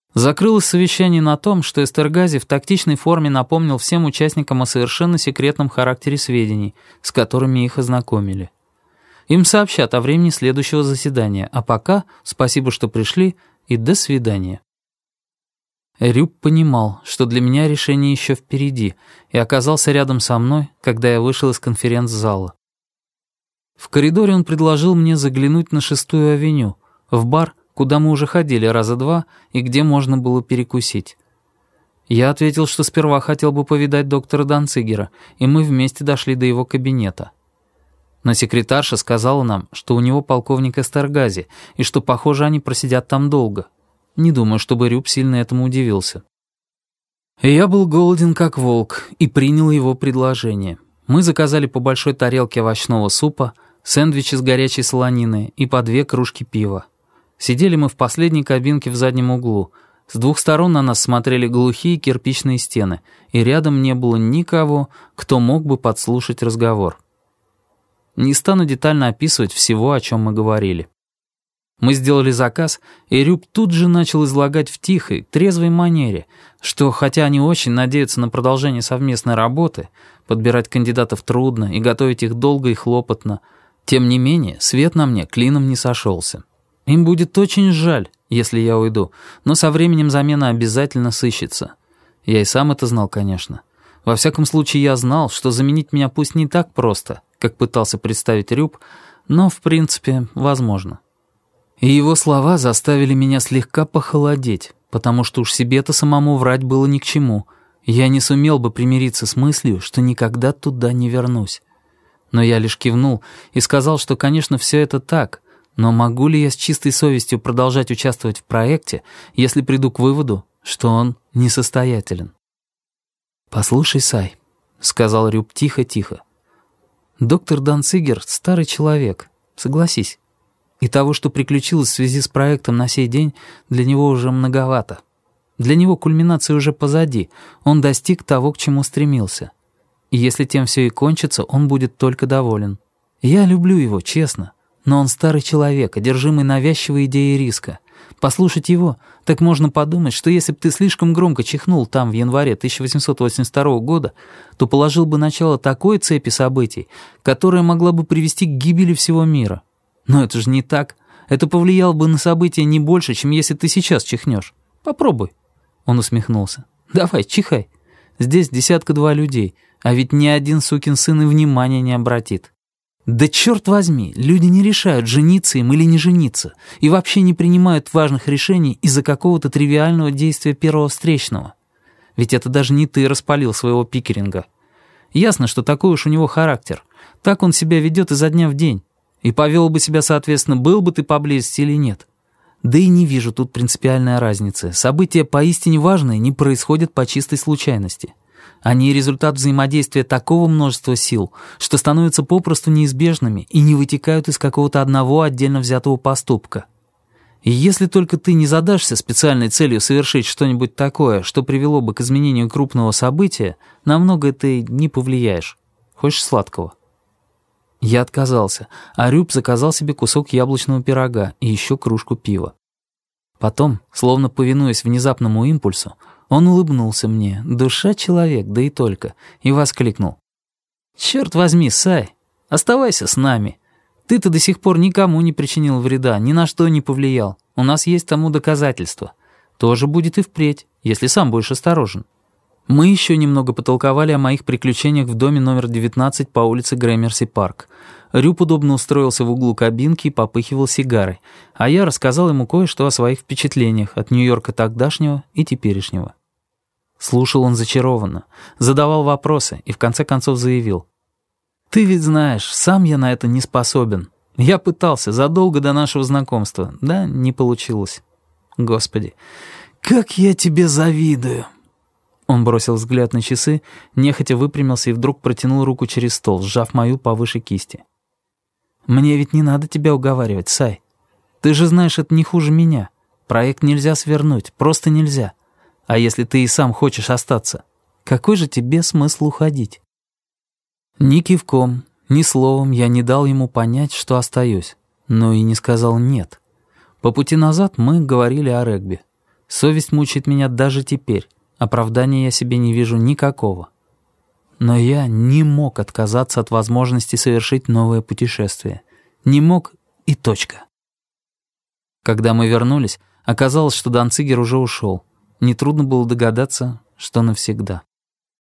Закрылось совещание на том, что Эстергази в тактичной форме напомнил всем участникам о совершенно секретном характере сведений, с которыми их ознакомили. Им сообщат о времени следующего заседания, а пока спасибо, что пришли, и до свидания. Рюб понимал, что для меня решение еще впереди, и оказался рядом со мной, когда я вышел из конференц-зала. В коридоре он предложил мне заглянуть на 6-ю авеню, в бар, куда мы уже ходили раза два и где можно было перекусить. Я ответил, что сперва хотел бы повидать доктора Данцигера, и мы вместе дошли до его кабинета. Но секретарша сказала нам, что у него полковник Эстергази, и что, похоже, они просидят там долго. Не думаю, чтобы Рюб сильно этому удивился. Я был голоден как волк и принял его предложение. Мы заказали по большой тарелке овощного супа, сэндвичи с горячей солониной и по 2 кружки пива. Сидели мы в последней кабинке в заднем углу. С 2 сторон на нас смотрели глухие кирпичные стены, и рядом не было никого, кто мог бы подслушать разговор. Не стану детально описывать всего, о чем мы говорили. Мы сделали заказ, и Рюб тут же начал излагать в тихой, трезвой манере, что, хотя они очень надеются на продолжение совместной работы, подбирать кандидатов трудно и готовить их долго и хлопотно, тем не менее свет на мне клином не сошелся. Им будет очень жаль, если я уйду, но со временем замена обязательно сыщется. Я и сам это знал, конечно. Во всяком случае, я знал, что заменить меня пусть не так просто, как пытался представить Рюб, но, в принципе, возможно. И его слова заставили меня слегка похолодеть, потому что уж себе-то самому врать было ни к чему. Я не сумел бы примириться с мыслью, что никогда туда не вернусь. Но я лишь кивнул и сказал, что, конечно, все это так, но могу ли я с чистой совестью продолжать участвовать в проекте, если приду к выводу, что он несостоятелен? «Послушай, Сай», — сказал Рюб тихо-тихо, — «доктор Данцигер — старый человек, согласись. И того, что приключилось в связи с проектом на сей день, для него уже многовато. Для него кульминация уже позади, он достиг того, к чему стремился. И если тем все и кончится, он будет только доволен. Я люблю его, честно, но он старый человек, одержимый навязчивой идеей риска. Послушать его, так можно подумать, что если бы ты слишком громко чихнул там в январе 1882 года, то положил бы начало такой цепи событий, которая могла бы привести к гибели всего мира. Но это же не так. Это повлияло бы на события не больше, чем если ты сейчас чихнешь. Попробуй. Он усмехнулся. Давай, чихай. Здесь 1-2 людей, а ведь ни один сукин сын и внимания не обратит. Да черт возьми, люди не решают, жениться им или не жениться, и вообще не принимают важных решений из-за какого-то тривиального действия первого встречного. Ведь это даже не ты распалил своего Пикеринга. Ясно, что такой уж у него характер. Так он себя ведет изо дня в день. И повел бы себя, соответственно, был бы ты поблизости или нет. Да и не вижу тут принципиальной разницы. События поистине важные не происходят по чистой случайности. Они результат взаимодействия такого множества сил, что становятся попросту неизбежными и не вытекают из какого-то одного отдельно взятого поступка. И если только ты не задашься специальной целью совершить что-нибудь такое, что привело бы к изменению крупного события, на многое ты не повлияешь. Хочешь сладкого? Я отказался, а Рюб заказал себе кусок яблочного пирога и еще кружку пива. Потом, словно повинуясь внезапному импульсу, он улыбнулся мне, душа человек, да и только, и воскликнул. «Черт возьми, Сай, оставайся с нами. Ты-то до сих пор никому не причинил вреда, ни на что не повлиял. У нас есть тому доказательства. Тоже будет и впредь, если сам будешь осторожен». Мы еще немного потолковали о моих приключениях в доме номер 19 по улице Грэмерси-парк. Рюб удобно устроился в углу кабинки и попыхивал сигарой, а я рассказал ему кое-что о своих впечатлениях от Нью-Йорка тогдашнего и теперешнего. Слушал он зачарованно, задавал вопросы и в конце концов заявил. «Ты ведь знаешь, сам я на это не способен. Я пытался задолго до нашего знакомства, да не получилось. Господи, как я тебе завидую!» Он бросил взгляд на часы, нехотя выпрямился и вдруг протянул руку через стол, сжав мою повыше кисти. «Мне ведь не надо тебя уговаривать, Сай. Ты же знаешь, это не хуже меня. Проект нельзя свернуть, просто нельзя. А если ты и сам хочешь остаться, какой же тебе смысл уходить?» Ни кивком, ни словом я не дал ему понять, что остаюсь, но и не сказал «нет». По пути назад мы говорили о регби. Совесть мучает меня даже теперь. Оправдания я себе не вижу никакого. Но я не мог отказаться от возможности совершить новое путешествие. Не мог и точка. Когда мы вернулись, оказалось, что Данцигер уже ушел. Нетрудно было догадаться, что навсегда.